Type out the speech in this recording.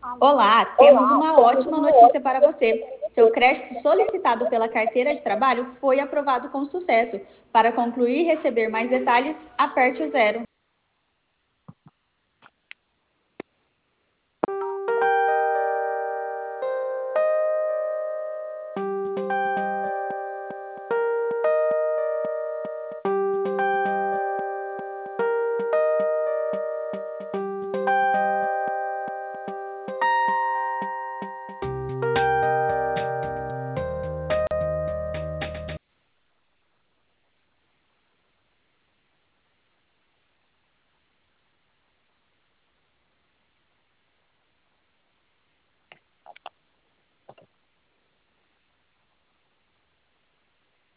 Olá, temos uma ótima notícia para você. Seu crédito solicitado pela carteira de trabalho foi aprovado com sucesso. Para concluir e receber mais detalhes, aperte o zero.